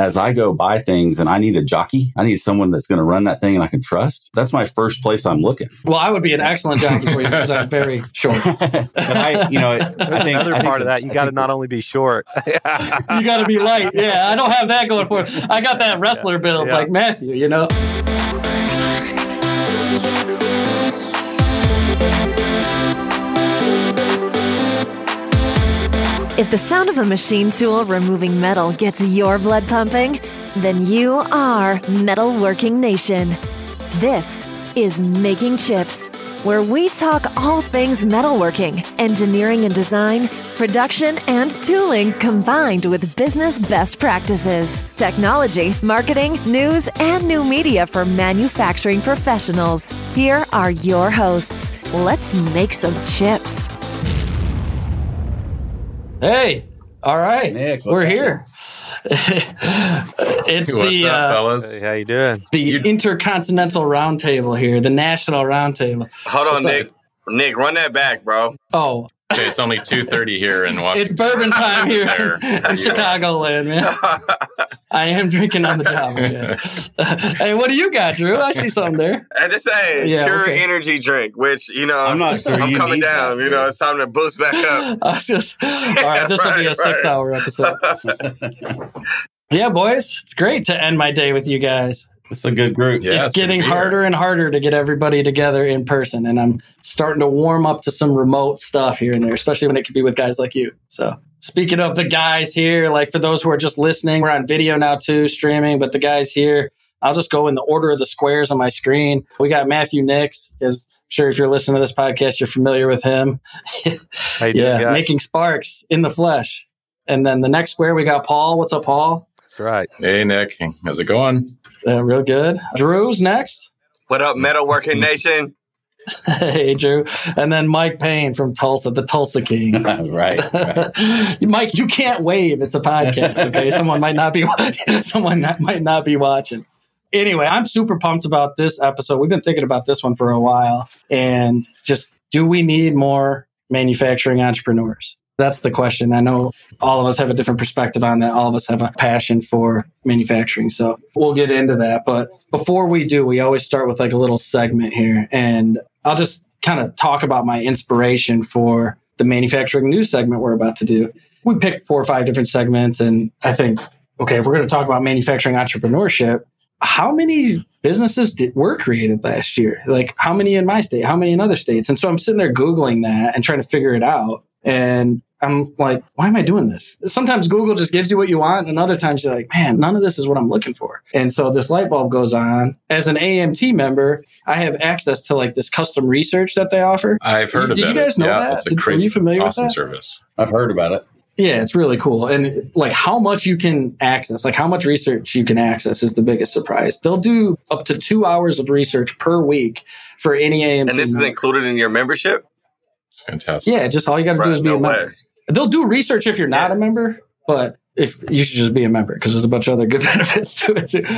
as I go buy things and I need a jockey, I need someone that's going to run that thing and I can trust. That's my first place I'm looking. Well, I would be an excellent jockey for you because I'm very short. But I think Another part of that, you got to not only be short. You got to be light. Yeah, I don't have that going for it. I got that wrestler build like Matthew, you know? If the sound of a machine tool removing metal gets your blood pumping, then you are Metalworking Nation. This is Making Chips, where we talk all things metalworking, engineering and design, production and tooling combined with business best practices, technology, marketing, news, and new media for manufacturing professionals. Here are your hosts. Let's make some chips. Hey, all right, Nick, we're here. It's What's up, fellas? Hey, how you doing? the Intercontinental Roundtable here, the National Roundtable. Hold on, Nick. Nick, run that back, bro. Oh, Okay, it's only 2:30 here in Washington. it's bourbon time here There. in Chicagoland, man. I am drinking on the job. Yeah. Hey, what do you got, Drew? I see something there. And this ain't pure energy drink, which, I'm not sure I'm you coming need down. that, It's time to boost back up. All right, this will be a 6-hour episode. Yeah, boys, it's great to end my day with you guys. It's a good group. Yeah, It's getting harder and harder to get everybody together in person, and I'm starting to warm up to some remote stuff here and there, especially when it could be with guys like you. So speaking of the guys here, like for those who are just listening, we're on video now too, streaming, but the guys here, I'll just go in the order of the squares on my screen. We got Matthew Nix, because I'm sure if you're listening to this podcast, you're familiar with him. How you doing, guys? Making sparks in the flesh. And then the next square, we got Paul. What's up, Paul? That's right. Hey, Nick. How's it going? Real good. Drew's next. What up, Metalworking Nation? Hey, Drew. And then Mike Payne from Tulsa, the Tulsa King. right. Mike, you can't wave. It's a podcast, okay? Someone might not be watching. Anyway, I'm super pumped about this episode. We've been thinking about this one for a while. And just, do we need more manufacturing entrepreneurs? That's the question. I know all of us have a different perspective on that. All of us have a passion for manufacturing. So we'll get into that. But before we do, we always start with like a little segment here. And I'll just kind of talk about my inspiration for the manufacturing news segment we're about to do. We picked 4 or 5 different segments. And I think, okay, if we're going to talk about manufacturing entrepreneurship, how many businesses were created last year? Like how many in my state? How many in other states? And so I'm sitting there Googling that and trying to figure it out. And I'm like, why am I doing this? Sometimes Google just gives you what you want. And other times you're like, man, none of this is what I'm looking for. And so this light bulb goes on. As an AMT member, I have access to like this custom research that they offer. I've heard about it. Did you guys know that? It's a crazy, were you familiar awesome with that? service. I've heard about it. Yeah, it's really cool. And like how much you can access, like how much research you can access is the biggest surprise. They'll do up to 2 hours of research per week for any AMT. And this is included in your membership? Fantastic. Yeah, just all you got to do is be a member. They'll do research if you're not a member, but if you should just be a member because there's a bunch of other good benefits to it too.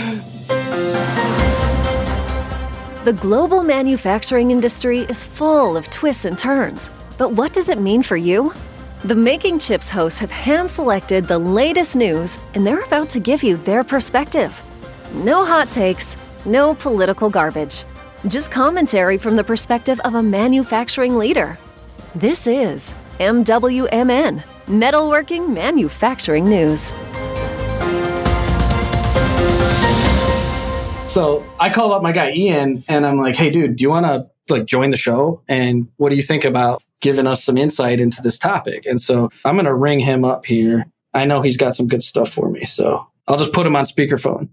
The global manufacturing industry is full of twists and turns. But what does it mean for you? The Making Chips hosts have hand-selected the latest news, and they're about to give you their perspective. No hot takes, no political garbage. Just commentary from the perspective of a manufacturing leader. This is MWMN, Metalworking Manufacturing News. So I called up my guy Ian, and I'm like, "Hey, dude, do you want to like join the show? And what do you think about giving us some insight into this topic?" And so I'm going to ring him up here. I know he's got some good stuff for me, so I'll just put him on speakerphone.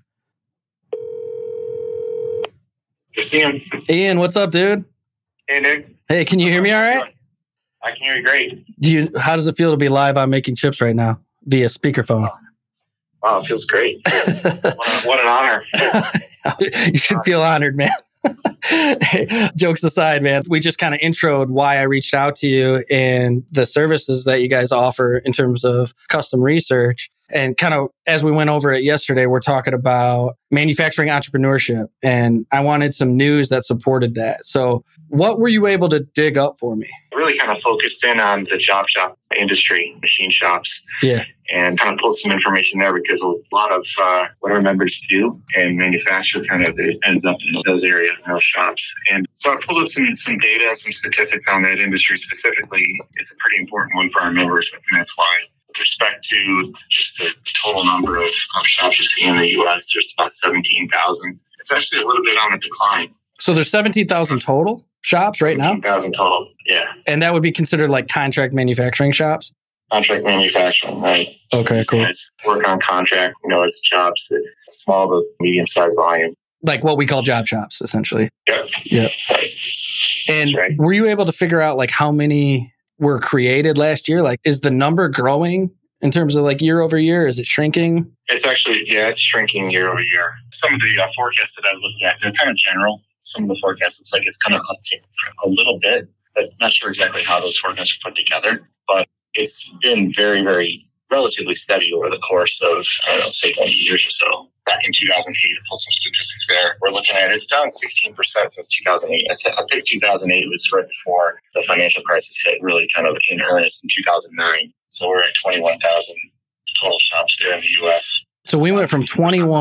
Ian, what's up, dude? Hey, Nick. Hey, can you hear me all right? I can hear you great. How does it feel to be live on Making Chips right now via speakerphone? Wow, it feels great. What an honor. You should feel honored, man. Hey, jokes aside, man, we just kind of introed why I reached out to you and the services that you guys offer in terms of custom research. And kind of as we went over it yesterday, we're talking about manufacturing entrepreneurship. And I wanted some news that supported that. So what were you able to dig up for me? Really kind of focused in on the job shop industry, machine shops. Yeah. And kind of pulled some information there because a lot of what our members do and manufacture kind of ends up in those areas, in those shops. And so I pulled up some data, some statistics on that industry specifically. It's a pretty important one for our members, and that's why. With respect to just the total number of shops you see in the U.S., there's about 17,000. It's actually a little bit on the decline. So there's 17,000 total shops right now? 17,000 total, yeah. And that would be considered like contract manufacturing shops? Contract manufacturing, right. Okay, cool. Work on contract, it's jobs that small to medium-sized volume. Like what we call job shops, essentially. Yeah. Right. And were you able to figure out like how many were created last year? Like, is the number growing in terms of like year over year? Is it shrinking? It's actually, it's shrinking year over year. Some of the forecasts that I looked at, they're kind of general. Some of the forecasts looks like it's kind of uptick a little bit, but not sure exactly how those forecasts are put together. But it's been very, very relatively steady over the course of, say 20 years or so. Back in 2008, I pulled some statistics there. We're looking at it's down 16% since 2008. I think 2008 was right before the financial crisis hit really kind of in earnest in 2009. So we're at 21,000 total shops there in the U.S. So we went from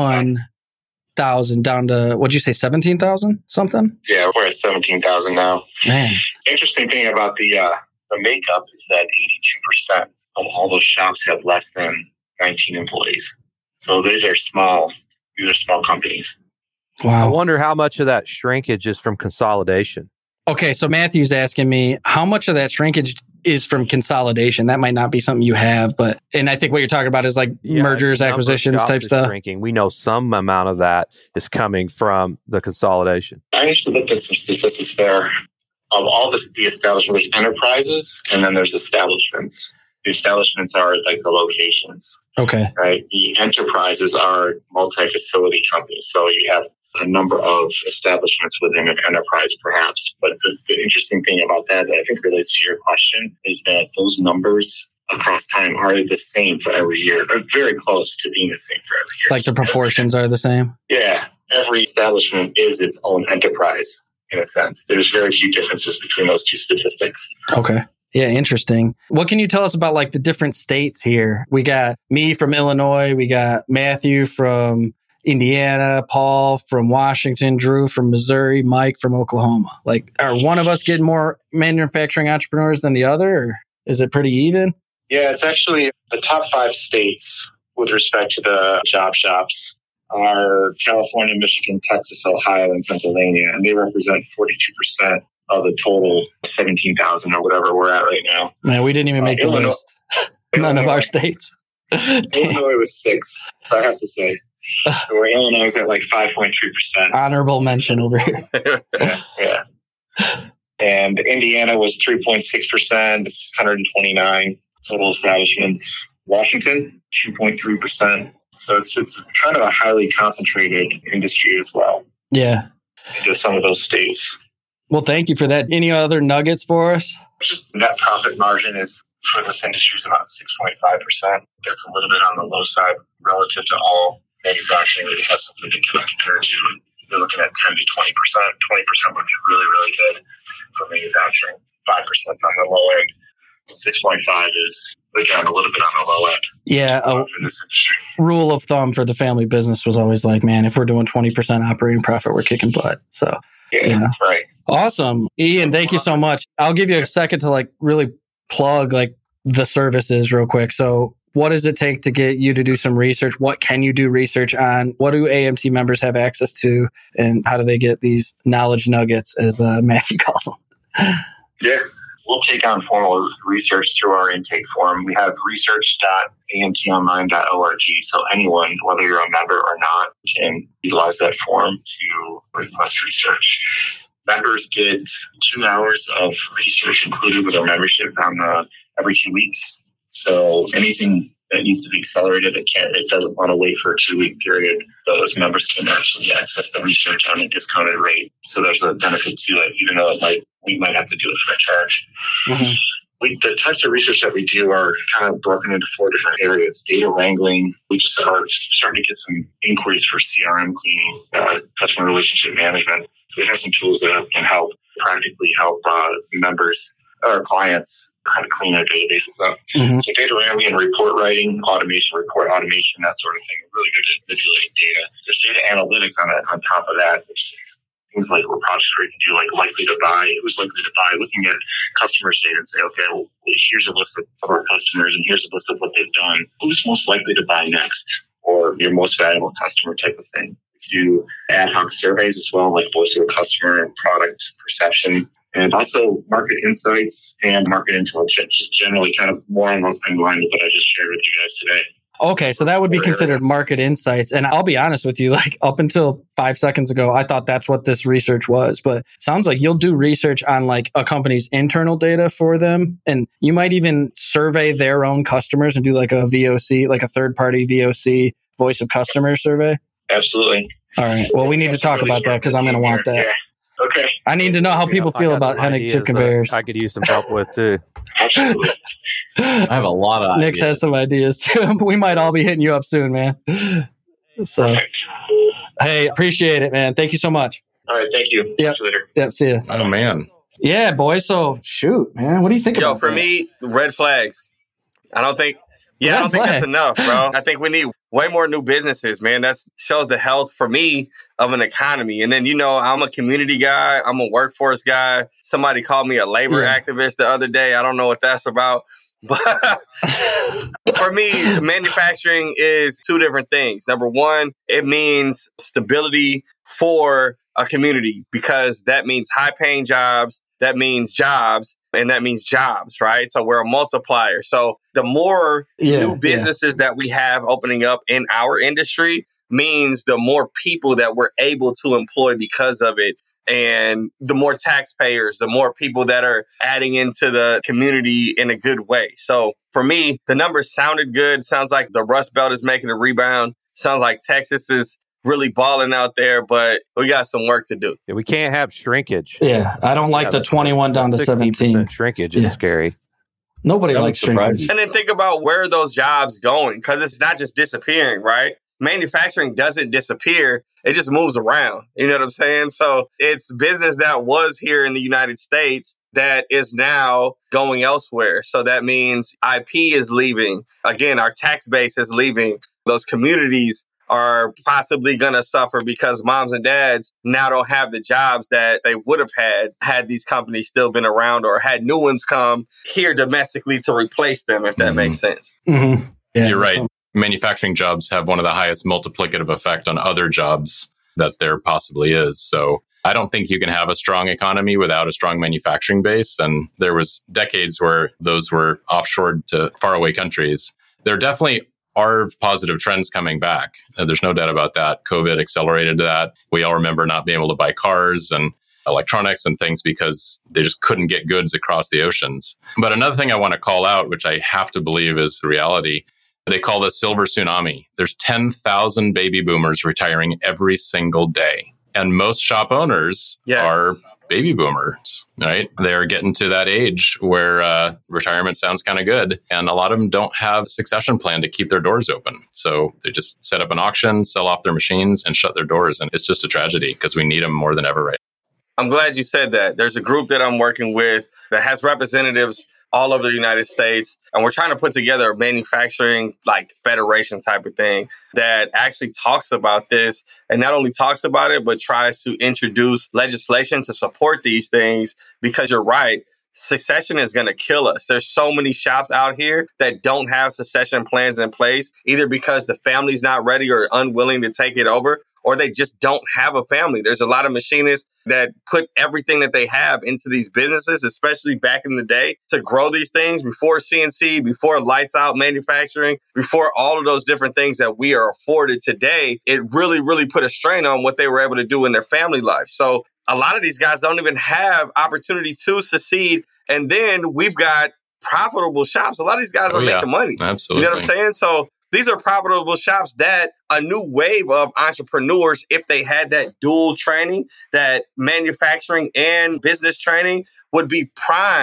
21,000 down to, what'd you say, 17,000 something? Yeah, we're at 17,000 now. Man. Interesting thing about the makeup is that 82% of all those shops have less than 19 employees. So these are small companies. Wow. I wonder how much of that shrinkage is from consolidation. Okay, so Matthew's asking me how much of that shrinkage is from consolidation. That might not be something you have, and I think what you're talking about is like mergers, acquisitions type stuff. Shrinking. We know some amount of that is coming from the consolidation. I actually looked at some statistics there of all the establishment enterprises, and then there's establishments. The establishments are like the locations. Okay. Right. The enterprises are multi-facility companies. So you have a number of establishments within an enterprise, perhaps. But the interesting thing about that I think relates to your question is that those numbers across time are the same for every year. They're very close to being the same for every year. Like the proportions are the same? Yeah. Every establishment is its own enterprise in a sense. There's very few differences between those two statistics. Okay. Yeah, interesting. What can you tell us about like the different states here? We got me from Illinois. We got Matthew from Indiana, Paul from Washington, Drew from Missouri, Mike from Oklahoma. Like, are one of us getting more manufacturing entrepreneurs than the other, or is it pretty even? Yeah, it's actually the top 5 states with respect to the job shops are California, Michigan, Texas, Ohio, and Pennsylvania, and they represent 42% of the total 17,000 or whatever we're at right now. Man, we didn't even make the list. None of our states. Illinois was 6, so I have to say. So where Illinois is at like 5.3%. Honorable mention over here. Yeah. And Indiana was 3.6%. It's 129 total establishments. Washington, 2.3%. So it's kind of a highly concentrated industry as well. Yeah. Into some of those states. Well, thank you for that. Any other nuggets for us? Just net profit margin is for this industry is about 6.5%. That's a little bit on the low side relative to all manufacturing. It has something to compare to. You're looking at 10 to 20%. 20% would be really, really good for manufacturing. 5% is on the low end. 6.5 is, again, a little bit on the low end. Yeah. In this industry. Rule of thumb for the family business was always like, man, if we're doing 20% operating profit, we're kicking butt. So, yeah, that's right. Awesome. Ian, thank you so much. I'll give you a second to like really plug like the services real quick. So what does it take to get you to do some research? What can you do research on? What do AMT members have access to? And how do they get these knowledge nuggets, as Matthew calls them? Yeah, we'll take on formal research through our intake form. We have research.amtonline.org. So anyone, whether you're a member or not, can utilize that form to request research. Members get 2 hours of research included with our membership on every 2 weeks. So anything that needs to be accelerated, it doesn't want to wait for a 2-week period. Those members can actually access the research on a discounted rate. So there's a benefit to it, even though we might have to do it for a charge. Mm-hmm. The types of research that we do are kind of broken into 4 different areas. Data wrangling. We just are starting to get some inquiries for CRM cleaning, customer relationship management. We have some tools that can practically help members or clients kind of clean their databases up. Mm-hmm. So data wrangling and report writing, report automation, that sort of thing. We're really good at manipulating data. There's data analytics on top of that. There's things like we're projects where you can do like likely to buy, who's likely to buy, looking at customers' data and say, okay, well, here's a list of our customers and here's a list of what they've done. Who's most likely to buy next? Or your most valuable customer type of thing. We do ad hoc surveys as well, like voice of the customer and product perception. And also market insights and market intelligence, just generally kind of more in line with what I just shared with you guys today. Okay, so that would be considered market insights. And I'll be honest with you, like up until 5 seconds ago, I thought that's what this research was. But it sounds like you'll do research on like a company's internal data for them. And you might even survey their own customers and do like a VOC, like a third-party VOC, voice of customer survey. Absolutely. All right. Well, we need to talk about that because I'm going to want that. Yeah. Okay. I need to know how people feel about Hennig chip conveyors. I could use some help with too. Absolutely. I have a lot of Nick has some ideas too. We might all be hitting you up soon, man. So, perfect. Hey, appreciate it, man. Thank you so much. All right. Thank you. Yep. See you later. Yep. See ya. Oh, man. Yeah, boy. So, shoot, man. What do you think about that? For me, red flags. I don't think that's enough, bro. I think we need way more new businesses, man. That shows the health for me of an economy. And then, I'm a community guy. I'm a workforce guy. Somebody called me a labor activist the other day. I don't know what that's about. But for me, manufacturing is 2 different things. Number one, it means stability for a community because that means high paying jobs. That means jobs. And that means jobs, right? So we're a multiplier. So the more new businesses that we have opening up in our industry means the more people that we're able to employ because of it. And the more taxpayers, the more people that are adding into the community in a good way. So for me, the numbers sounded good. Sounds like the Rust Belt is making a rebound. Sounds like Texas is really balling out there, but we got some work to do. Yeah, we can't have shrinkage. Yeah, I don't like the 21 down to 17. Shrinkage is scary. Nobody likes shrinkage. And then think about where are those jobs going? Because it's not just disappearing, right? Manufacturing doesn't disappear. It just moves around. You know what I'm saying? So it's business that was here in the United States that is now going elsewhere. So that means IP is leaving. Again, our tax base is leaving. Those communities are possibly going to suffer because moms and dads now don't have the jobs that they would have had these companies still been around or had new ones come here domestically to replace them, if that makes sense. Mm-hmm. Yeah, you're right. Manufacturing jobs have one of the highest multiplicative effect on other jobs that there possibly is. So I don't think you can have a strong economy without a strong manufacturing base. And there was decades where those were offshored to faraway countries. There definitely are positive trends coming back. There's no doubt about that. COVID accelerated that. We all remember not being able to buy cars and electronics and things because they just couldn't get goods across the oceans. But another thing I want to call out, which I have to believe is the reality, they call the silver tsunami. There's 10,000 baby boomers retiring every single day. And most shop owners are baby boomers, right? They're getting to that age where retirement sounds kind of good. And a lot of them don't have a succession plan to keep their doors open. So they just set up an auction, sell off their machines, and shut their doors. And it's just a tragedy because we need them more than ever right now. I'm glad you said that. There's a group that I'm working with that has representatives all over the United States. And we're trying to put together a manufacturing federation type of thing that actually talks about this and not only talks about it, but tries to introduce legislation to support these things because you're right. Succession is going to kill us. There's so many shops out here that don't have succession plans in place, either because the family's not ready or unwilling to take it over, or they just don't have a family. There's a lot of machinists that put everything that they have into these businesses, especially back in the day, to grow these things before CNC, before lights out manufacturing, before all of those different things that we are afforded today. It really, really put a strain on what they were able to do in their family life. So a lot of these guys don't even have opportunity to succeed. And then we've got profitable shops. A lot of these guys are making money. Absolutely. You know what I'm saying? So these are profitable shops that a new wave of entrepreneurs, if they had that dual training, that manufacturing and business training, would be prime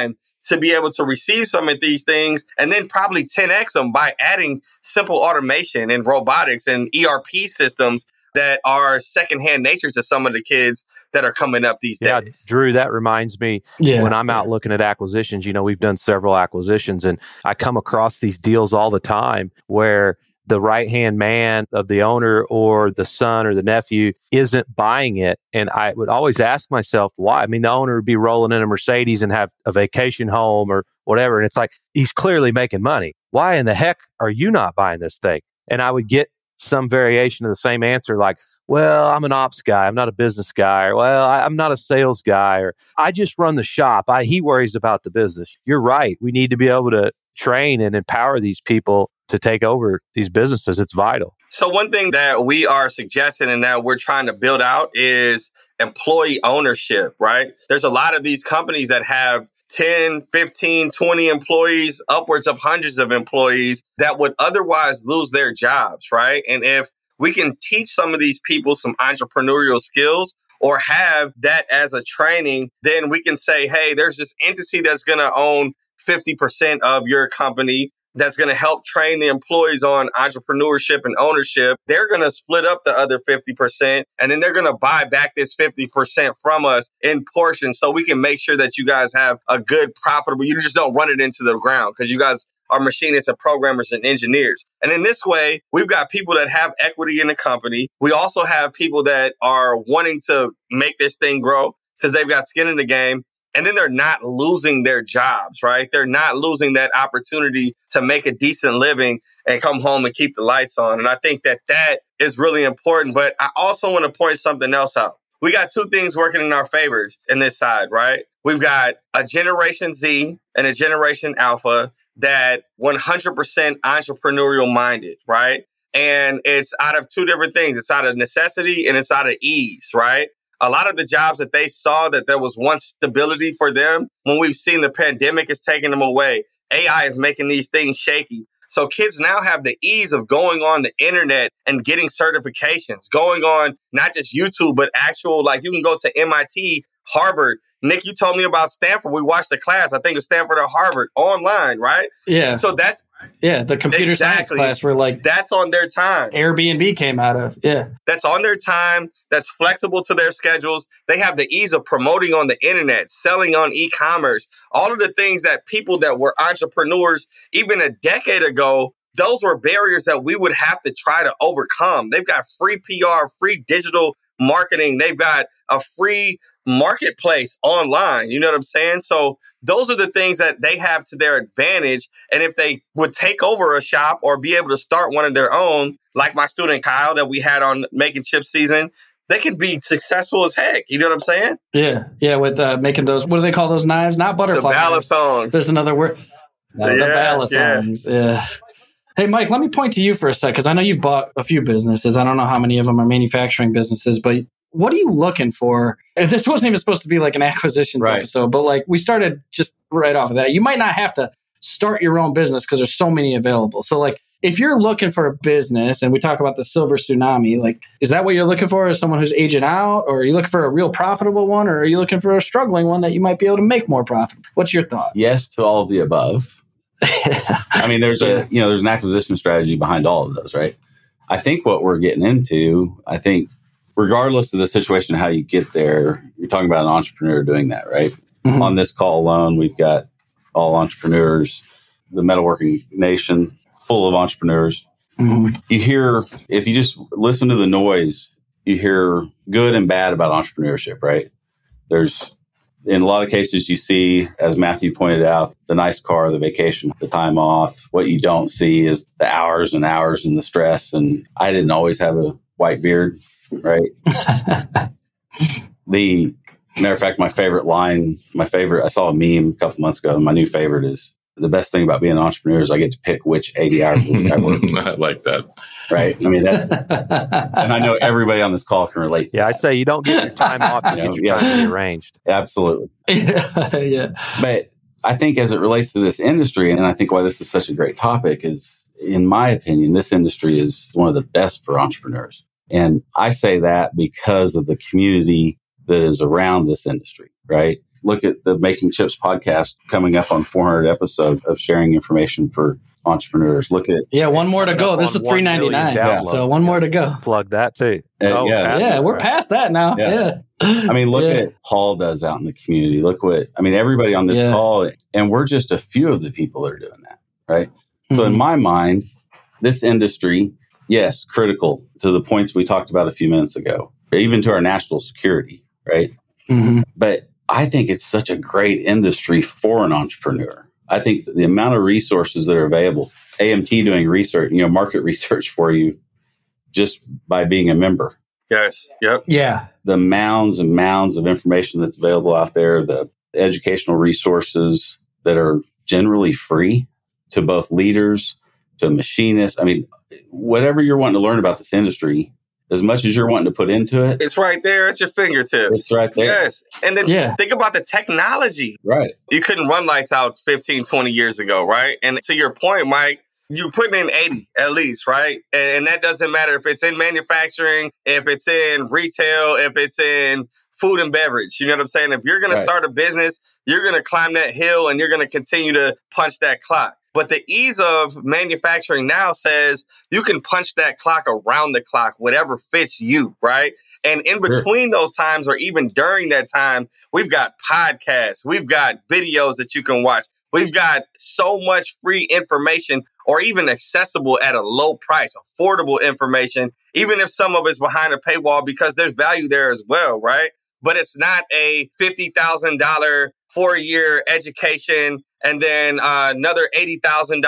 to be able to receive some of these things and then probably 10x them by adding simple automation and robotics and ERP systems that are secondhand nature to some of the kids that are coming up these days. Yeah, Drew, that reminds me when I'm out looking at acquisitions, we've done several acquisitions and I come across these deals all the time where the right-hand man of the owner or the son or the nephew isn't buying it. And I would always ask myself, why? I mean, the owner would be rolling in a Mercedes and have a vacation home or whatever. And it's like, he's clearly making money. Why in the heck are you not buying this thing? And I would get some variation of the same answer, like, well, I'm an ops guy. I'm not a business guy. Or, well, I'm not a sales guy. Or I just run the shop. He worries about the business. You're right. We need to be able to train and empower these people to take over these businesses. It's vital. So one thing that we are suggesting and that we're trying to build out is employee ownership, right? There's a lot of these companies that have 10, 15, 20 employees, upwards of hundreds of employees that would otherwise lose their jobs, right? And if we can teach some of these people some entrepreneurial skills or have that as a training, then we can say, hey, there's this entity that's going to own 50% of your company that's going to help train the employees on entrepreneurship and ownership. They're going to split up the other 50%, and then they're going to buy back this 50% from us in portions so we can make sure that you guys have a good, profitable, you just don't run it into the ground because you guys are machinists and programmers and engineers. And in this way, we've got people that have equity in the company. We also have people that are wanting to make this thing grow because they've got skin in the game. And then they're not losing their jobs, right? They're not losing that opportunity to make a decent living and come home and keep the lights on. And I think that that is really important. But I also want to point something else out. We got two things working in our favor in this side, right? We've got a Generation Z and a Generation Alpha that 100% entrepreneurial minded, right? And it's out of two different things. It's out of necessity and it's out of ease, right? A lot of the jobs that they saw that there was once stability for them, when we've seen the pandemic is taking them away, AI is making these things shaky. So kids now have the ease of going on the internet and getting certifications, going on not just YouTube, but actual, like you can go to MIT, Harvard. Nick, you told me about Stanford. We watched the class. I think it was Stanford or Harvard online, right? Yeah. So that's... Yeah, the computer science class where like... That's on their time. Airbnb came out of, yeah. That's on their time. That's flexible to their schedules. They have the ease of promoting on the internet, selling on e-commerce. All of the things that people that were entrepreneurs even a decade ago, those were barriers that we would have to try to overcome. They've got free PR, free digital marketing. They've got a free marketplace online. You know what I'm saying? So those are the things that they have to their advantage. And if they would take over a shop or be able to start one of their own, like my student Kyle that we had on Making Chips season, they can be successful as heck. You know what I'm saying? Yeah. Yeah. With making those, what do they call those knives? Not butterfly. The balisongs. There's another word. The balisongs. Yeah. Hey, Mike, let me point to you for a sec, because I know you've bought a few businesses. I don't know how many of them are manufacturing businesses, but what are you looking for? This wasn't even supposed to be like an acquisitions episode, but like we started just right off of that. You might not have to start your own business because there's so many available. So like if you're looking for a business and we talk about the silver tsunami, like is that what you're looking for as someone who's aging out, or are you looking for a real profitable one, or are you looking for a struggling one that you might be able to make more profitable? What's your thought? Yes to all of the above. I mean, there's there's an acquisition strategy behind all of those, right? I think what we're getting into, regardless of the situation, how you get there, you're talking about an entrepreneur doing that, right? Mm-hmm. On this call alone, we've got all entrepreneurs, the metalworking nation full of entrepreneurs. Mm-hmm. You hear, if you just listen to the noise, you hear good and bad about entrepreneurship, right? There's, in a lot of cases, you see, as Matthew pointed out, the nice car, the vacation, the time off. What you don't see is the hours and hours and the stress. And I didn't always have a white beard, right? Matter of fact, my favorite line, I saw a meme a couple months ago, and my new favorite is, the best thing about being an entrepreneur is I get to pick which 80 hours a week I work. I like that. Right? I mean, that's, and I know everybody on this call can relate to that. I say you don't get your time off, you get your time rearranged. Absolutely. Yeah. But I think as it relates to this industry, and I think why this is such a great topic is, in my opinion, this industry is one of the best for entrepreneurs. And I say that because of the community that is around this industry, right? look at the Making Chips podcast coming up on 400 episodes of sharing information for entrepreneurs. Look at one more to go. This is $3.99. So one more to go. Plug that too. We're past that now. Yeah. I mean, look at Paul does out in the community. Look everybody on this call, and we're just a few of the people that are doing that, right? So in my mind, this industry, yes, critical to the points we talked about a few minutes ago, even to our national security, right? But I think it's such a great industry for an entrepreneur. I think the amount of resources that are available, AMT doing research, market research for you just by being a member. Yes. Yep. Yeah. The mounds and mounds of information that's available out there, the educational resources that are generally free to both leaders, to machinists. I mean, whatever you're wanting to learn about this industry, as much as you're wanting to put into it, it's right there at your fingertips. It's right there. Yes. And then think about the technology. Right. You couldn't run lights out 15, 20 years ago, right? And to your point, Mike, you put in 80 at least, right? And that doesn't matter if it's in manufacturing, if it's in retail, if it's in food and beverage. You know what I'm saying? If you're going to start a business, you're going to climb that hill and you're going to continue to punch that clock. But the ease of manufacturing now says you can punch that clock around the clock, whatever fits you, right? And in between those times, or even during that time, we've got podcasts, we've got videos that you can watch. We've got so much free information, or even accessible at a low price, affordable information, even if some of it's behind a paywall, because there's value there as well, right? But it's not a $50,000 4-year education and then another $80,000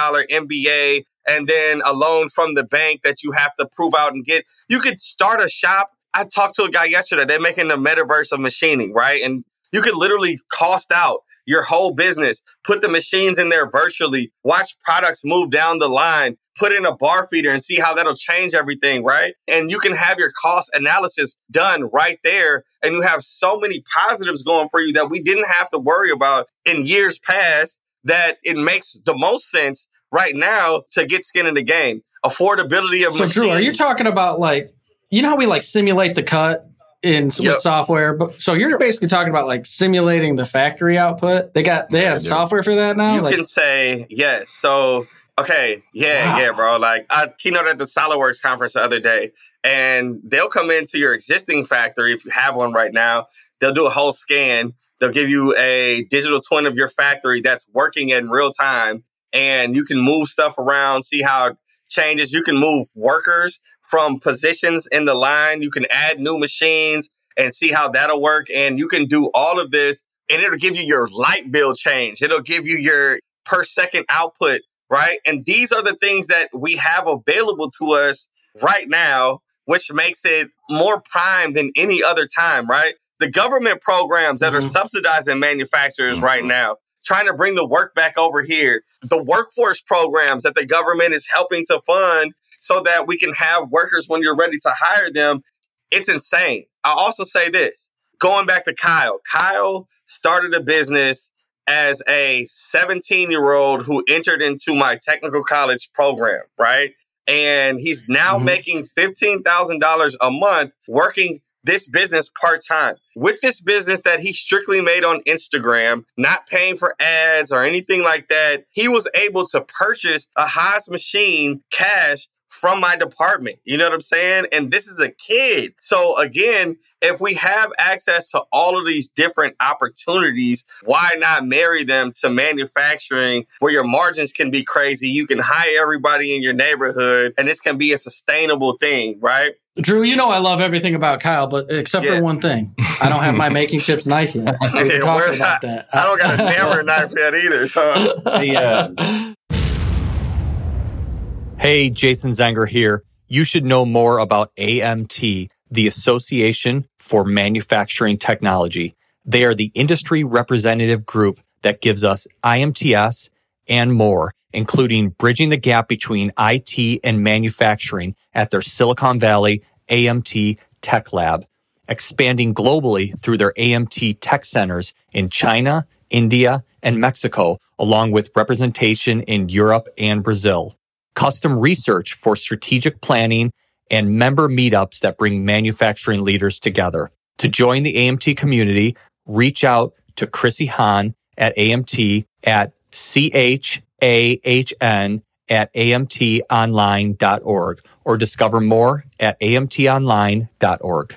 MBA and then a loan from the bank that you have to prove out and get. You could start a shop. I talked to a guy yesterday. They're making the metaverse of machining, right? And you could literally cost out your whole business, put the machines in there virtually, watch products move down the line, put in a bar feeder and see how that'll change everything, right? And you can have your cost analysis done right there. And you have so many positives going for you that we didn't have to worry about in years past, that it makes the most sense right now to get skin in the game. Affordability of machines. So Drew, are you talking about how we simulate the cut with software? But so you're basically talking about simulating the factory output. They have software for that now. You can say yes. So okay, bro. I keynoted at the SolidWorks conference the other day, and they'll come into your existing factory if you have one right now. They'll do a whole scan. They'll give you a digital twin of your factory that's working in real time, and you can move stuff around, see how it changes. You can move workers from positions in the line. You can add new machines and see how that'll work. And you can do all of this, and it'll give you your light bill change. It'll give you your per second output, right? And these are the things that we have available to us right now, which makes it more prime than any other time, right? The government programs that are subsidizing manufacturers right now, trying to bring the work back over here, the workforce programs that the government is helping to fund so that we can have workers when you're ready to hire them. It's insane. I'll also say this, going back to Kyle. Kyle started a business as a 17-year-old who entered into my technical college program, right? And he's now making $15,000 a month working this business part-time. With this business that he strictly made on Instagram, not paying for ads or anything like that, he was able to purchase a Haas machine cash from my department. You know what I'm saying? And this is a kid. So again, if we have access to all of these different opportunities, why not marry them to manufacturing where your margins can be crazy? You can hire everybody in your neighborhood and this can be a sustainable thing, right? Drew, I love everything about Kyle, but except for one thing. I don't have my Making Chips knife yet. We're talking about that. I don't got a hammer knife yet either. So. Hey, Jason Zenger here. You should know more about AMT, the Association for Manufacturing Technology. They are the industry representative group that gives us IMTS and more, including bridging the gap between IT and manufacturing at their Silicon Valley AMT Tech Lab, expanding globally through their AMT Tech Centers in China, India, and Mexico, along with representation in Europe and Brazil. Custom research for strategic planning, and member meetups that bring manufacturing leaders together. To join the AMT community, reach out to Chrissy Hahn at AMT at CHAHN@amtonline.org or discover more at amtonline.org.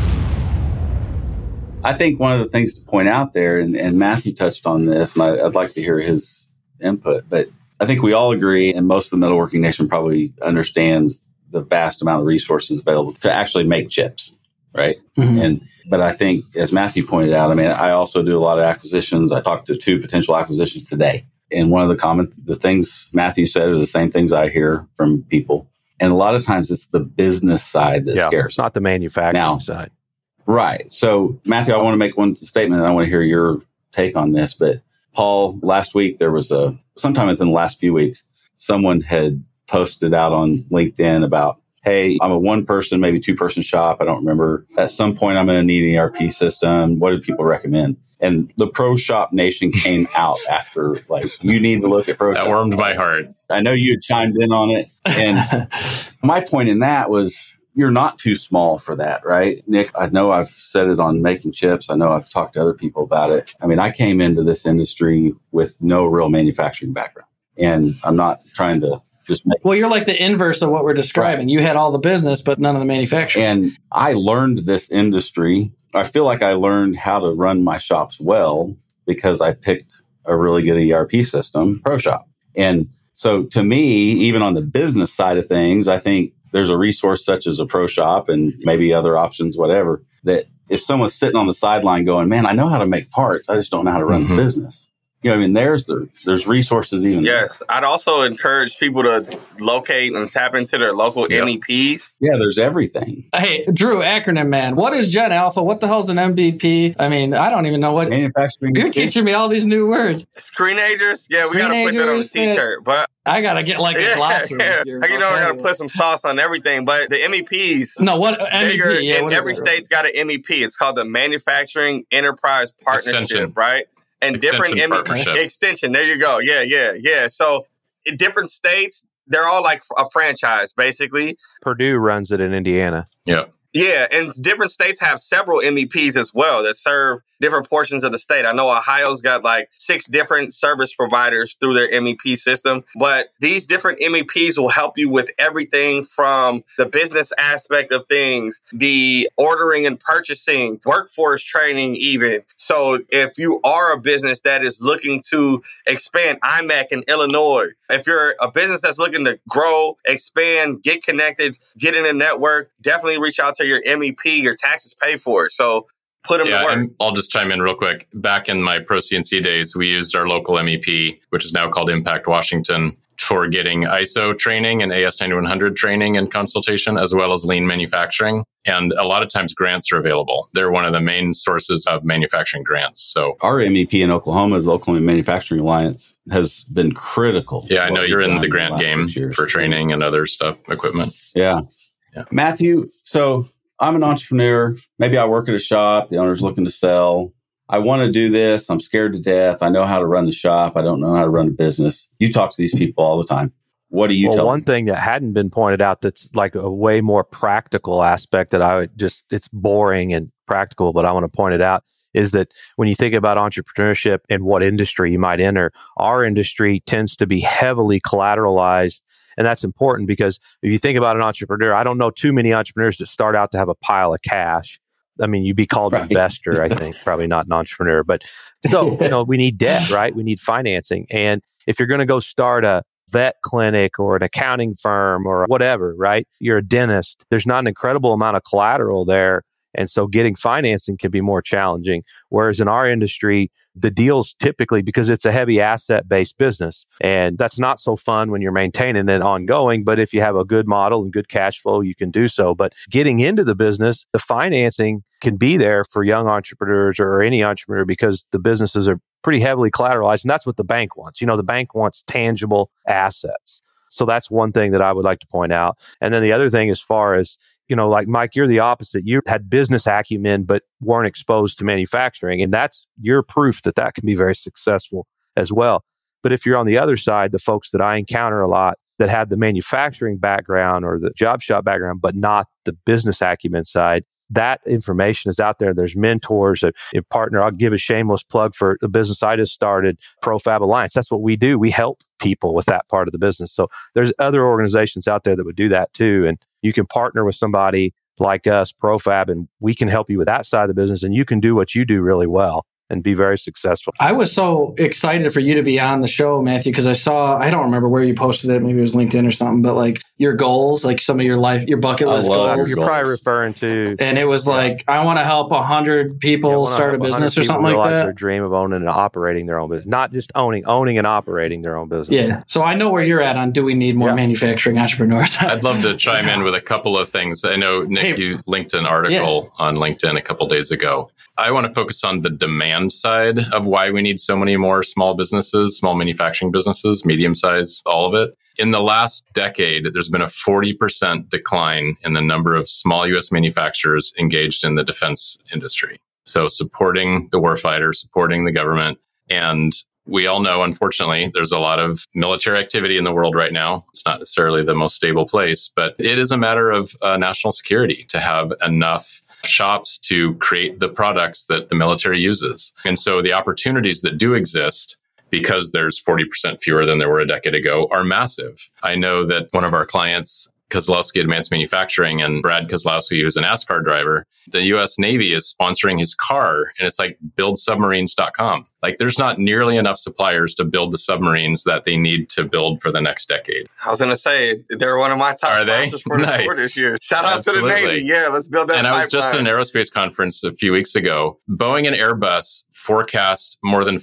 I think one of the things to point out there, and Matthew touched on this, and I'd like to hear his input, but I think we all agree, and most of the metalworking nation probably understands the vast amount of resources available to actually make chips, right? Mm-hmm. But I think, as Matthew pointed out, I mean, I also do a lot of acquisitions. I talked to 2 potential acquisitions today. And one of the things Matthew said are the same things I hear from people. And a lot of times it's the business side that scares it's not the manufacturing side. Right. So, Matthew, I want to make one statement, and I want to hear your take on this. But Paul, last week, there was sometime within the last few weeks, someone had posted out on LinkedIn about, hey, I'm a 1-person, maybe 2-person shop. I don't remember. At some point, I'm going to need an ERP system. What do people recommend? And the Pro Shop Nation came out after, you need to look at Pro Shop. That warmed my heart. I know you had chimed in on it. And my point in that was, you're not too small for that, right? Nick, I know I've said it on Making Chips. I know I've talked to other people about it. I mean, I came into this industry with no real manufacturing background. And I'm not trying to well, you're like the inverse of what we're describing. Right. You had all the business, but none of the manufacturing. And I learned this industry. I feel like I learned how to run my shops well because I picked a really good ERP system, ProShop. And so to me, even on the business side of things, I think there's a resource such as a ProShop and maybe other options, whatever, that if someone's sitting on the sideline going, man, I know how to make parts, I just don't know how to run the business. You know, I mean, there's resources even. Yes. I'd also encourage people to locate and tap into their local MEPs. Yeah, there's everything. Hey, Drew, acronym man. What is Gen Alpha? What the hell's an MVP? I mean, I don't even know what. Manufacturing. You're teaching me all these new words. Screenagers? Yeah, we got to put that on a t-shirt. But I got to get a glossary. Yeah. I got to put some sauce on everything. But the MEPs. No, what MEP? Yeah, and every state's got an MEP. It's called the Manufacturing Enterprise Partnership, Extension. Right? And different extension. There you go. Yeah. So in different states, they're all like a franchise, basically. Purdue runs it in Indiana. Yeah. Yeah, and different states have several MEPs as well that serve different portions of the state. I know Ohio's got 6 different service providers through their MEP system, but these different MEPs will help you with everything from the business aspect of things, the ordering and purchasing, workforce training even. So if you are a business that is looking to expand IMAC in Illinois, if you're a business that's looking to grow, expand, get connected, get in a network, definitely reach out to your MEP. Your taxes pay for it. So put them to work. And I'll just chime in real quick. Back in my Pro CNC days, we used our local MEP, which is now called Impact Washington, for getting ISO training and AS9100 training and consultation, as well as lean manufacturing. And a lot of times grants are available. They're one of the main sources of manufacturing grants. So our MEP in Oklahoma, the Oklahoma Manufacturing Alliance, has been critical. Yeah, I know you're in the grant game for training and other stuff, equipment. Yeah. Matthew, so I'm an entrepreneur. Maybe I work at a shop. The owner's looking to sell. I want to do this. I'm scared to death. I know how to run the shop. I don't know how to run a business. You talk to these people all the time. What do you tell them? One thing that hadn't been pointed out that's like a way more practical aspect that I would it's boring and practical, but I want to point it out, is that when you think about entrepreneurship and what industry you might enter, our industry tends to be heavily collateralized. And that's important because if you think about an entrepreneur, I don't know too many entrepreneurs that start out to have a pile of cash. I mean, you'd be called an investor, I think, probably not an entrepreneur. But so, we need debt, right? We need financing. And if you're going to go start a vet clinic or an accounting firm or whatever, right? You're a dentist. There's not an incredible amount of collateral there. And so getting financing can be more challenging. Whereas in our industry, the deals typically, because it's a heavy asset-based business, and that's not so fun when you're maintaining it ongoing. But if you have a good model and good cash flow, you can do so. But getting into the business, the financing can be there for young entrepreneurs or any entrepreneur because the businesses are pretty heavily collateralized. And that's what the bank wants. The bank wants tangible assets. So that's one thing that I would like to point out. And then the other thing, as far as, like Mike, you're the opposite. You had business acumen, but weren't exposed to manufacturing. And that's your proof that can be very successful as well. But if you're on the other side, the folks that I encounter a lot that have the manufacturing background or the job shop background, but not the business acumen side, that information is out there. There's mentors, a partner. I'll give a shameless plug for the business I just started, ProFab Alliance. That's what we do. We help people with that part of the business. So there's other organizations out there that would do that too. And you can partner with somebody like us, ProFab, and we can help you with that side of the business. And you can do what you do really well and be very successful. I was so excited for you to be on the show, Matthew, because I don't remember where you posted it. Maybe it was LinkedIn or something, but like your goals, like some of your bucket list goals. You're probably referring to. And it was like, I want to help 100 people start a business or something like that. Their dream of owning and operating their own business, not just owning and operating their own business. Yeah. So I know where you're at on, do we need more manufacturing entrepreneurs? I'd love to chime in with a couple of things. I know, Nick, you linked an article on LinkedIn a couple days ago. I want to focus on the demand side of why we need so many more small businesses, small manufacturing businesses, medium size, all of it. In the last decade, there's been a 40% decline in the number of small U.S. manufacturers engaged in the defense industry. So supporting the warfighter, supporting the government. And we all know, unfortunately, there's a lot of military activity in the world right now. It's not necessarily the most stable place, but it is a matter of national security to have enough shops to create the products that the military uses. And so the opportunities that do exist, because there's 40% fewer than there were a decade ago, are massive. I know that one of our clients, Kozlowski Advanced Manufacturing, and Brad Kozlowski, who's an NASCAR driver, the U.S. Navy is sponsoring his car, and it's like buildsubmarines.com. Like, there's not nearly enough suppliers to build the submarines that they need to build for the next decade. I was going to say, they're one of my top sponsors for the tour this year. Shout out to the Navy. Yeah, let's build that pipeline. I was just at an aerospace conference a few weeks ago. Boeing and Airbus forecast more than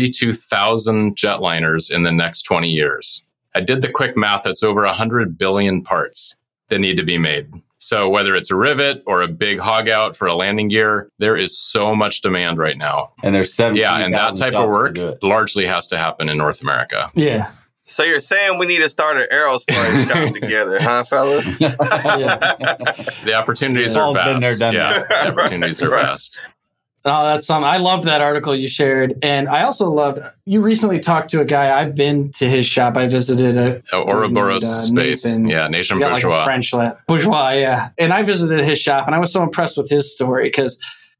42,000 jetliners in the next 20 years. I did the quick math. That's over 100 billion parts that need to be made. So whether it's a rivet or a big hog out for a landing gear, there is so much demand right now. And there's 70,000 Yeah, and that type of work largely has to happen in North America. Yeah. So you're saying we need to start an aerospace shop together, huh, fellas? The opportunities are vast. Been there, done that. The opportunities are vast. Oh, that's something. I loved that article you shared. And I also loved, you recently talked to a guy. I've been to his shop. I visited a Ouroboros Space. Nathan. Yeah, Nation Bourgeois. Bourgeois. Like French Bourgeois, yeah. And I visited his shop, and I was so impressed with his story because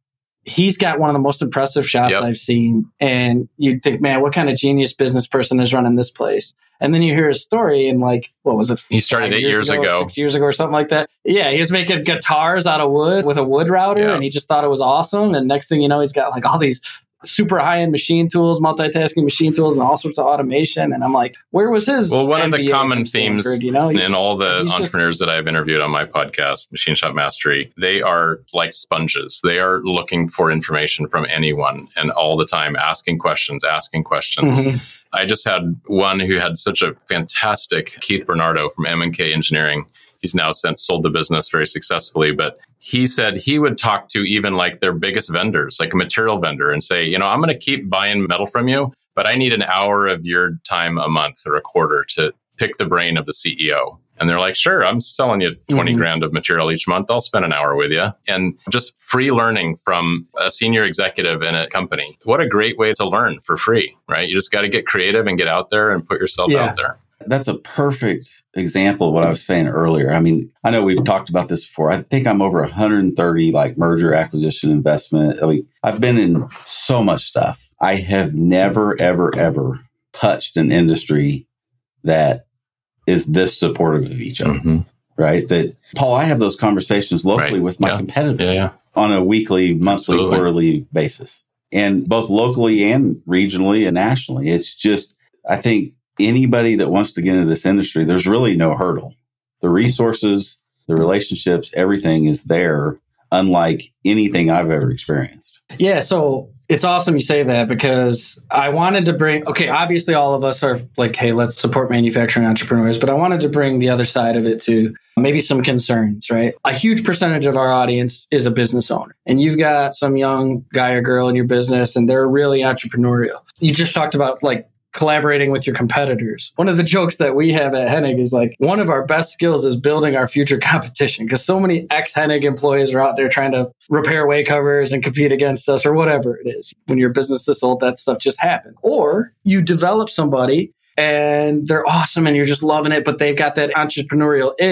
he's got one of the most impressive shops I've seen. And you'd think, man, what kind of genius business person is running this place? And then you hear his story, and like, what was it? He started 8 years ago. 6 years ago or something like that. Yeah, he was making guitars out of wood with a wood router, and he just thought it was awesome. And next thing you know, he's got like all these super high-end machine tools, multitasking machine tools, and all sorts of automation. And I'm like, where was his one MBA of the common themes in all the entrepreneurs that I've interviewed on my podcast, Machine Shop Mastery, they are like sponges. They are looking for information from anyone and all the time, asking questions. Mm-hmm. I just had one who had such a fantastic, Keith Bernardo from M&K Engineering. He's now since sold the business very successfully, but he said he would talk to even like their biggest vendors, like a material vendor, and say, I'm going to keep buying metal from you, but I need an hour of your time a month or a quarter to pick the brain of the CEO. And they're like, sure, I'm selling you 20 grand of material each month. I'll spend an hour with you. And just free learning from a senior executive in a company. What a great way to learn for free, right? You just got to get creative and get out there and put yourself out there. That's a perfect example of what I was saying earlier. I mean, I know we've talked about this before. I think I'm over 130 like merger, acquisition, investment. I mean, I've been in so much stuff. I have never, ever, ever touched an industry that is this supportive of each other, right? That, Paul, I have those conversations locally with my competitors on a weekly, monthly, quarterly basis, and both locally and regionally and nationally. It's just, I think, anybody that wants to get into this industry, there's really no hurdle. The resources, the relationships, everything is there, unlike anything I've ever experienced. Yeah, so it's awesome you say that because I wanted to bring, obviously all of us are like, hey, let's support manufacturing entrepreneurs, but I wanted to bring the other side of it too. Maybe some concerns, right? A huge percentage of our audience is a business owner, and you've got some young guy or girl in your business and they're really entrepreneurial. You just talked about like collaborating with your competitors. One of the jokes that we have at Hennig is like, one of our best skills is building our future competition, because so many ex-Hennig employees are out there trying to repair way covers and compete against us or whatever it is. When your business is sold, that stuff just happens. Or you develop somebody and they're awesome and you're just loving it, but they've got that entrepreneurial itch,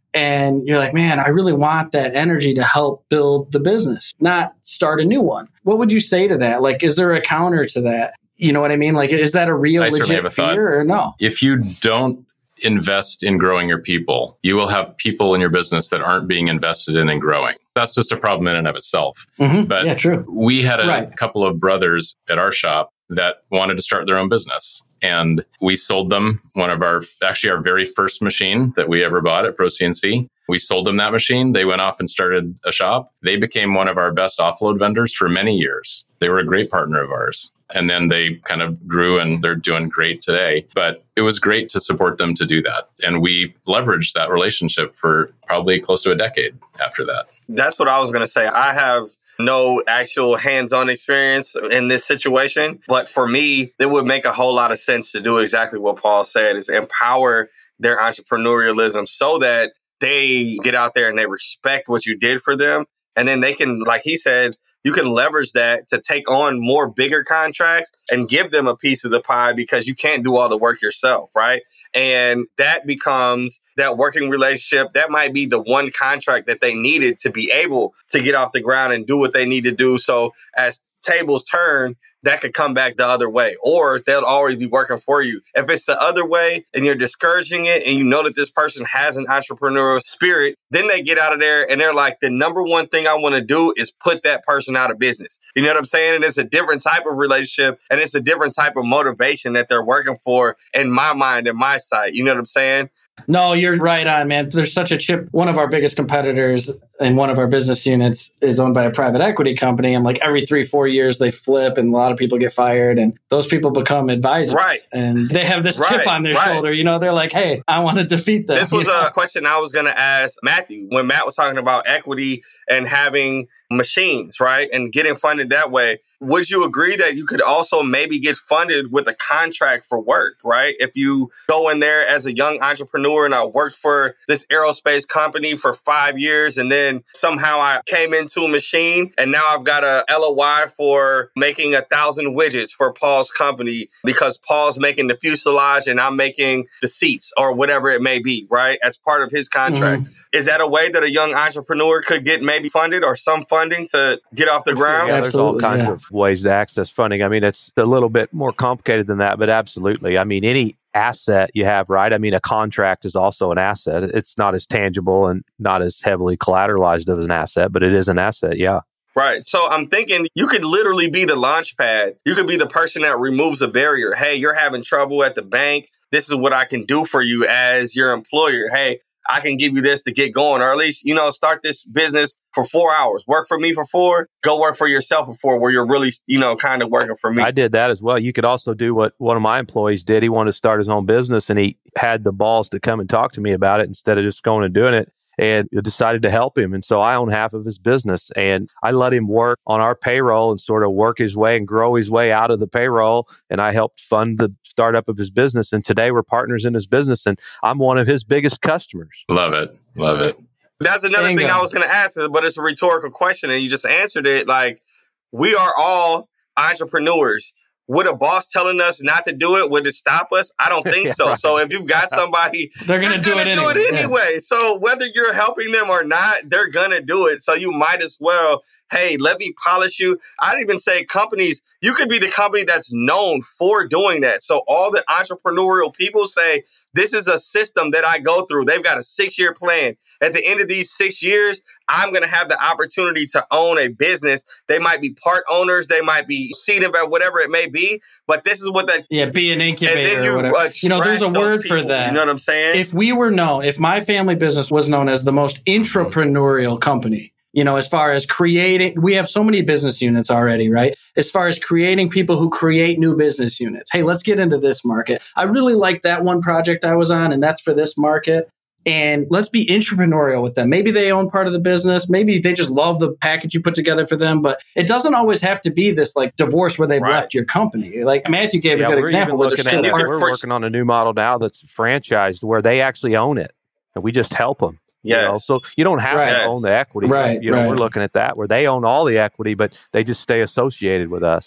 And you're like, man, I really want that energy to help build the business, not start a new one. What would you say to that? Like, is there a counter to that? You know what I mean? Like, is that a real legit fear or no? If you don't invest in growing your people, you will have people in your business that aren't being invested in and growing. That's just a problem in and of itself. But yeah, true. We had a couple of brothers at our shop that wanted to start their own business. And we sold them our very first machine that we ever bought at ProCNC. We sold them that machine. They went off and started a shop. They became one of our best offload vendors for many years. They were a great partner of ours. And then they kind of grew and they're doing great today. But it was great to support them to do that. And we leveraged that relationship for probably close to a decade after that. That's what I was going to say. I have no actual hands-on experience in this situation. But for me, it would make a whole lot of sense to do exactly what Paul said, is empower their entrepreneurialism so that they get out there and they respect what you did for them. And then they can, like he said, you can leverage that to take on more bigger contracts and give them a piece of the pie because you can't do all the work yourself, right? And that becomes that working relationship. That might be the one contract that they needed to be able to get off the ground and do what they need to do. So as tables turn, that could come back the other way, or they'll already be working for you. If it's the other way and you're discouraging it and you know that this person has an entrepreneurial spirit, then they get out of there and they're like, the number one thing I want to do is put that person out of business. You know what I'm saying? And it's a different type of relationship and it's a different type of motivation that they're working for in my mind and my sight. You know what I'm saying? No, you're right on, man. There's such a chip. One of our biggest competitors in one of our business units is owned by a private equity company. And like every 3-4 years, they flip and a lot of people get fired and those people become advisors. Right. And they have this chip on their shoulder. You know, they're like, hey, I want to defeat them. This was a question I was going to ask Matthew when Matt was talking about equity and having machines, right? And getting funded that way. Would you agree that you could also maybe get funded with a contract for work, right? If you go in there as a young entrepreneur and I worked for this aerospace company for 5 years and then somehow I came into a machine and now I've got a LOI for making 1,000 widgets for Paul's company because Paul's making the fuselage and I'm making the seats or whatever it may be, right? As part of his contract. Mm-hmm. Is that a way that a young entrepreneur could get maybe funded or some funding to get off the ground? Yeah, there's all kinds of ways to access funding. I mean, it's a little bit more complicated than that, but absolutely. I mean, any asset you have, right? I mean, a contract is also an asset. It's not as tangible and not as heavily collateralized as an asset, but it is an asset, yeah. Right. So I'm thinking you could literally be the launch pad. You could be the person that removes a barrier. Hey, you're having trouble at the bank. This is what I can do for you as your employer. Hey, I can give you this to get going, or at least, you know, start this business for 4 hours. Work for me for 4, go work for yourself for 4, where you're really, you know, kind of working for me. I did that as well. You could also do what one of my employees did. He wanted to start his own business and he had the balls to come and talk to me about it instead of just going and doing it. And decided to help him. And so I own half of his business and I let him work on our payroll and sort of work his way and grow his way out of the payroll. And I helped fund the startup of his business. And today we're partners in his business and I'm one of his biggest customers. Love it. Love it. That's another thing I was going to ask, but it's a rhetorical question and you just answered it. Like, we are all entrepreneurs. Would a boss telling us not to do it, would it stop us? I don't think so. Right. So if you've got somebody, they're going to do it anyway. Yeah. So whether you're helping them or not, they're going to do it. So you might as well, hey, let me polish you. I'd even say companies, you could be the company that's known for doing that. So all the entrepreneurial people say, this is a system that I go through. They've got a 6-year plan. At the end of these 6 years, I'm going to have the opportunity to own a business. They might be part owners. They might be seed investor, whatever it may be. But this is what that... Yeah, be an incubator and then you, or whatever. You know, there's a word people, for that. You know what I'm saying? If we were known, if my family business was known as the most intrapreneurial company, you know, as far as creating, we have so many business units already, right? As far as creating people who create new business units. Hey, let's get into this market. I really like that one project I was on, and that's for this market. And let's be entrepreneurial with them. Maybe they own part of the business. Maybe they just love the package you put together for them. But it doesn't always have to be this like divorce where they've left your company. Like Matthew gave a good example. We're working on a new model now that's franchised where they actually own it. And we just help them. Yes. You know? So you don't have to own the equity. Right. You know, we're looking at that where they own all the equity, but they just stay associated with us.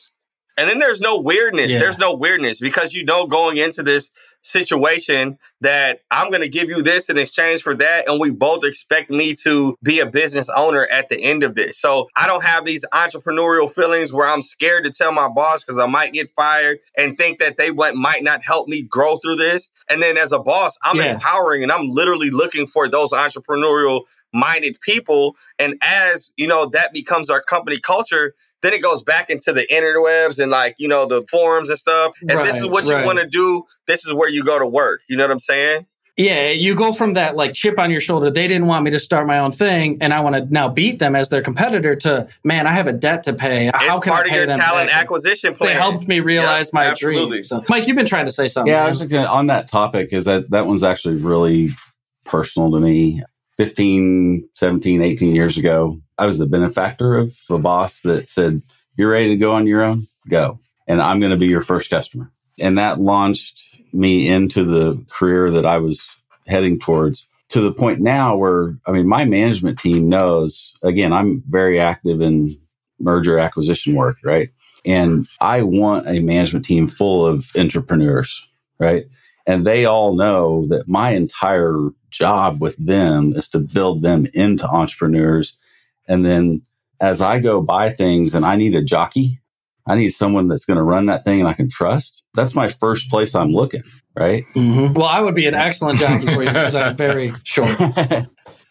And then there's no weirdness. Yeah. There's no weirdness because you know going into this situation that I'm going to give you this in exchange for that. And we both expect me to be a business owner at the end of this. So I don't have these entrepreneurial feelings where I'm scared to tell my boss because I might get fired and think that they might not help me grow through this. And then as a boss, I'm empowering and I'm literally looking for those entrepreneurial minded people. And as, you know, that becomes our company culture, then it goes back into the interwebs and like, you know, the forums and stuff. And this is what you want to do. This is where you go to work. You know what I'm saying? Yeah, you go from that like chip on your shoulder. They didn't want me to start my own thing, and I want to now beat them as their competitor. To man, I have a debt to pay. How can I pay them? It's part of your talent acquisition plan. They helped me realize my dream. So, Mike, you've been trying to say something. Yeah, I was just on that topic. Is that one's actually really personal to me. 15, 17, 18 years ago, I was the benefactor of a boss that said, "You're ready to go on your own? Go. And I'm going to be your first customer." And that launched me into the career that I was heading towards, to the point now where, I mean, my management team knows, again, I'm very active in merger acquisition work, right? And I want a management team full of entrepreneurs, right? And they all know that my entire job with them is to build them into entrepreneurs. And then as I go buy things and I need a jockey, I need someone that's going to run that thing and I can trust. That's my first place I'm looking, right? Mm-hmm. Well, I would be an excellent jockey for you because I'm very short. But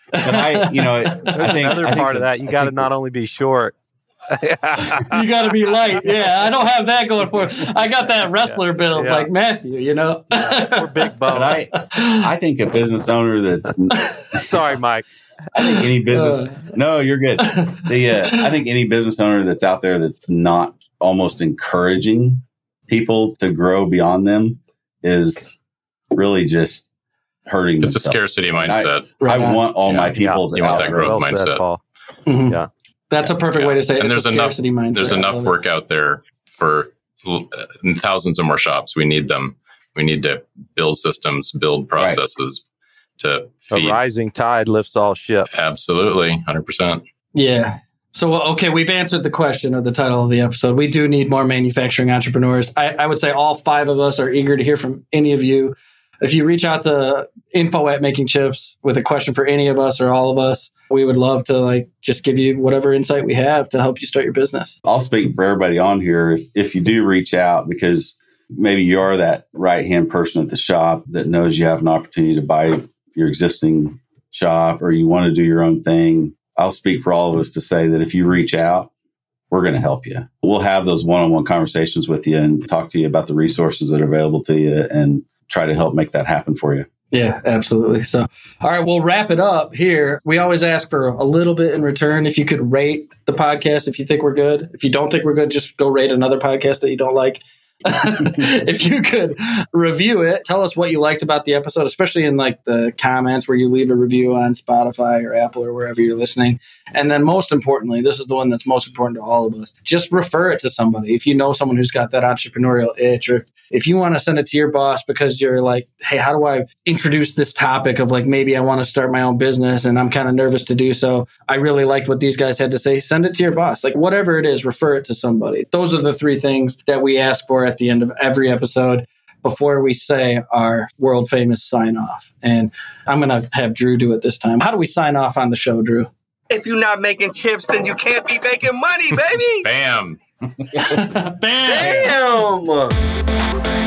I think another part of that, you got to not only be short. You got to be light. Yeah, I don't have that going for it. I got that wrestler build like Matthew, you know. We're big bone. I think a business owner that's... Sorry, Mike. I think any business... No, you're good. I think any business owner that's out there that's not almost encouraging people to grow beyond them is really just hurting It's themselves. a scarcity mindset. I want all my people to you want that growth mindset. Mm-hmm. Yeah. That's a perfect way to say it. And there's enough work out there for thousands of more shops. We need them. We need to build systems, build processes to feed. A rising tide lifts all ships. Absolutely. 100%. Yeah. So, okay, we've answered the question of the title of the episode. We do need more manufacturing entrepreneurs. I would say all 5 of us are eager to hear from any of you. If you reach out to info@makingchips with a question for any of us or all of us, we would love to just give you whatever insight we have to help you start your business. I'll speak for everybody on here. If you do reach out, because maybe you are that right-hand person at the shop that knows you have an opportunity to buy your existing shop or you want to do your own thing, I'll speak for all of us to say that if you reach out, we're going to help you. We'll have those one-on-one conversations with you and talk to you about the resources that are available to you and try to help make that happen for you. Yeah, absolutely. So, all right, we'll wrap it up here. We always ask for a little bit in return. If you could rate the podcast, if you think we're good. If you don't think we're good, just go rate another podcast that you don't like. If you could review it, tell us what you liked about the episode, especially in the comments where you leave a review on Spotify or Apple or wherever you're listening. And then most importantly, this is the one that's most important to all of us. Just refer it to somebody. If you know someone who's got that entrepreneurial itch, or if you want to send it to your boss because you're like, hey, how do I introduce this topic of maybe I want to start my own business and I'm kind of nervous to do so. I really liked what these guys had to say. Send it to your boss. Whatever it is, refer it to somebody. Those are the 3 things that we ask for at the end of every episode before we say our world famous sign off. And I'm going to have Drew do it this time. How do we sign off on the show, Drew? If you're not making chips, then you can't be making money, baby. Bam. Bam. Damn.